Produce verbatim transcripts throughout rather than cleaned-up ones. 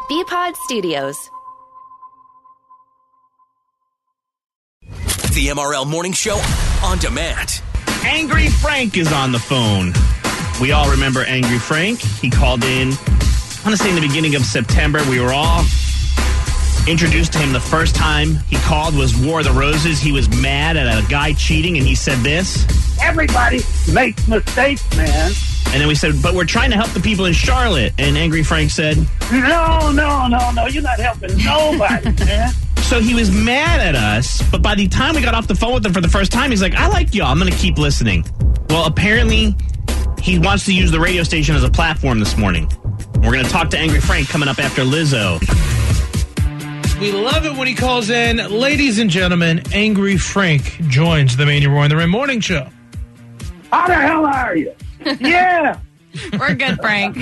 B-Pod Studios. The M R L Morning Show on demand. Angry Frank is on the phone. We all remember Angry Frank. He called in, I want to say in the beginning of September. We were all introduced to him the first time he called was War of the Roses. He was mad at a guy cheating, and he said this. Everybody makes mistakes, man. And then we said, but we're trying to help the people in Charlotte. And Angry Frank said, No, no, no, no. You're not helping nobody, man. So he was mad at us, but by the time we got off the phone with him for the first time, he's like, I like y'all. I'm going to keep listening. Well, apparently, he wants to use the radio station as a platform this morning. We're going to talk to Angry Frank coming up after Lizzo. We love it when he calls in. Ladies and gentlemen, Angry Frank joins the Mania Roar in the Rim Morning Show. How the hell are you? Yeah. We're good, Frank.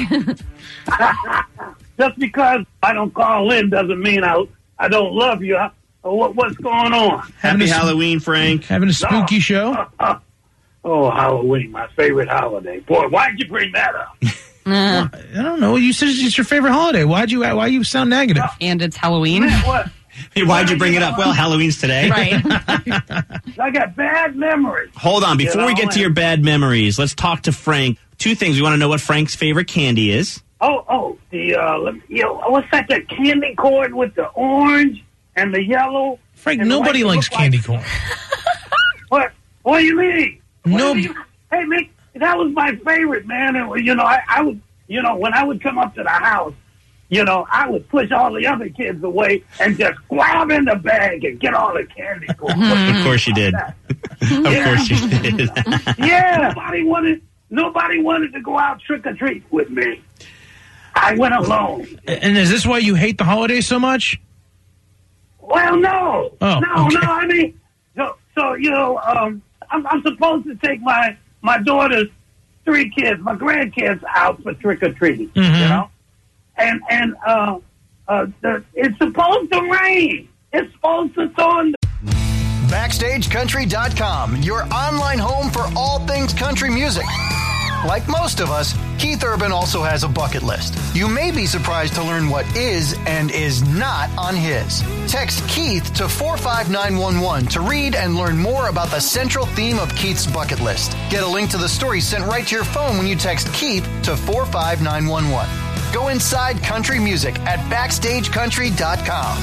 Just because I don't call in doesn't mean I I don't love you. What, what's going on? Happy Having a- Halloween, Frank. Having a spooky Oh, show? uh, uh, oh, Halloween, my favorite holiday. Boy, why'd you bring that up? Uh, I don't know. You said it's your favorite holiday. Why'd you Why you sound negative? and it's Halloween. Man, what? Why'd you bring it up? Well, Halloween's today. Right. I got bad memories. Hold on. Before You we know, get to your bad memories, let's talk to Frank. Two things. We want to know what Frank's favorite candy is. Oh, oh, the, uh, let me- you know, what's that, the candy corn with the orange and the yellow? Frank, and the nobody white? likes Look candy like- corn. What? What do you mean? What No. do you- hey, man, that was my favorite, man. And, you know, I, I would, you know, when I would come up to the house, you know, I would push all the other kids away and just grab in the bag and get all the candy corn. Of course you did. Of course you did. Yeah, nobody wanted, nobody wanted to go out trick or treat with me. I went alone. And is this why you hate the holidays so much? Well, no, Oh, no, okay. no. I mean, so, so you know, um, I'm, I'm supposed to take my my daughter's three kids, my grandkids, out for trick or treating. You Mhm. know, and and uh, uh, the, it's supposed to rain. It's supposed to thaw in the Backstage Country dot com, your online home for all things country music. Like most of us, Keith Urban also has a bucket list. You may be surprised to learn what is and is not on his. Text Keith to four five nine one one to read and learn more about the central theme of Keith's bucket list. Get a link to the story sent right to your phone when you text Keith to four five nine one one. Go inside country music at Backstage Country dot com.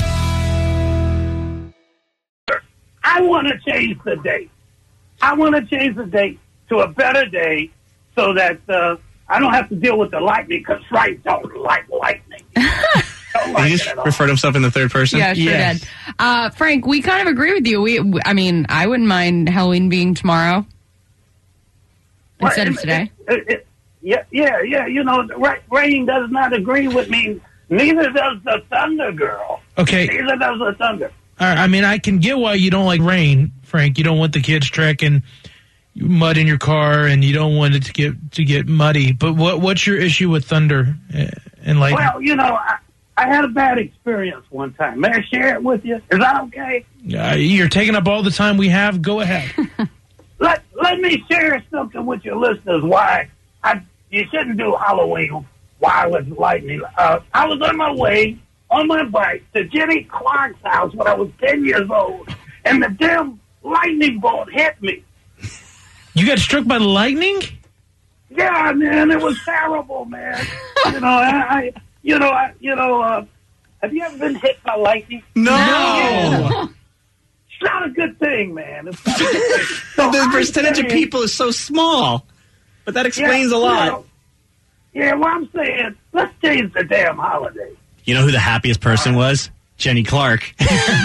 I want to change the date. I want to change the date to a better day so that uh, I don't have to deal with the lightning because Frank don't like lightning. Don't like He it just at all. referred himself in the third person? Yeah, sure Yes. did. Uh, Frank, we kind of agree with you. We, I mean, I wouldn't mind Halloween being tomorrow instead of Well, today. it- it- it- yeah, yeah, yeah. You know, Ra- Rain does not agree with me. Neither does the Thunder Girl. Okay. Neither does the Thunder. All right, I mean, I can get why you don't like rain, Frank. You don't want the kids trekking mud in your car, and you don't want it to get to get muddy. But what what's your issue with thunder uh, and lightning? Well, you know, I, I had a bad experience one time. May I share it with you? Is that okay? Uh, you're taking up all the time we have. Go ahead. Let Let me share something with your listeners. Why I you shouldn't do Halloween while it's lightning. Uh, I was on my way on my bike to Jenny Clark's house when I was ten years old, and the damn lightning bolt hit me. You got struck by lightning? Yeah, man, it was terrible, man. you know, I, I you know, I, you know. Uh, have you ever been hit by lightning? No! Yeah. It's not a good thing, man. It's not a good thing. So The I'm percentage of saying- people is so small. But that explains Yeah, a lot. well, yeah, well, I'm saying, let's change the damn holiday. You know who the happiest person was? Jenny Clark.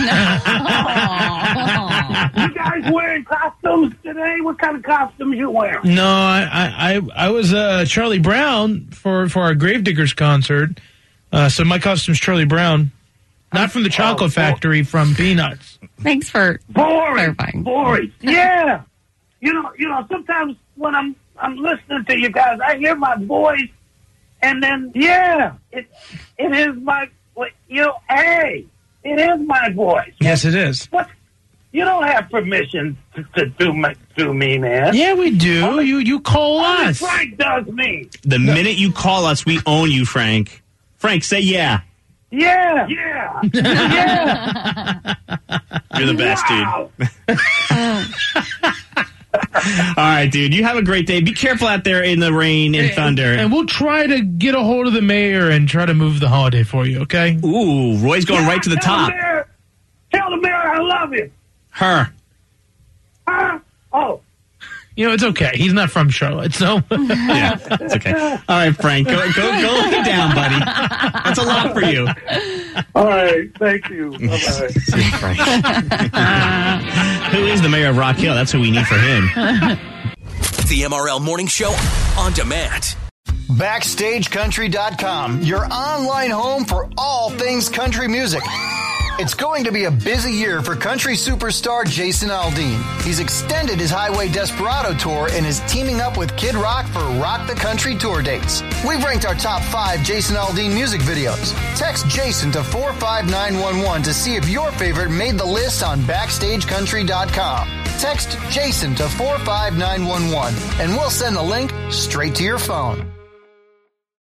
You guys wearing costumes today? What kind of costumes you wearing? No, I I, I was uh, Charlie Brown for, for our Gravediggers concert. Uh, so my costume's Charlie Brown. Not from the Chocolate Oh, Factory, from Peanuts. Thanks for Boring, clarifying. boring. Yeah, you know, you know. Sometimes when I'm I'm listening to you guys, I hear my voice, and then yeah, it it is my you know, hey, it is my voice. Yes, it is. What? You don't have permission to, to do my, do me, man. Yeah, we do. You you call Only us. Frank does me. The minute you call us, we own you, Frank. Frank, say yeah. Yeah, yeah, yeah. You're the best, Wow. dude. All right, dude. You have a great day. Be careful out there in the rain and thunder. And we'll try to get a hold of the mayor and try to move the holiday for you, okay? Ooh, Roy's going right to the Tell top. The mayor, tell the mayor I love him. Her. Huh? Oh. You know, it's okay. He's not from Charlotte, so. Yeah, it's okay. All right, Frank. Go, go, go lay down, buddy. That's a lot for you. All right. Thank you. Bye-bye. See you, Frank. Who is the mayor of Rock Hill? That's who we need for him. The M R L Morning Show on demand. Backstage Country dot com, your online home for all things country music. It's going to be a busy year for country superstar Jason Aldean. He's extended his Highway Desperado tour and is teaming up with Kid Rock for Rock the Country tour dates. We've ranked our top five Jason Aldean music videos. Text Jason to four five nine one one to see if your favorite made the list on Backstage Country dot com. Text Jason to four five nine one one and we'll send the link straight to your phone.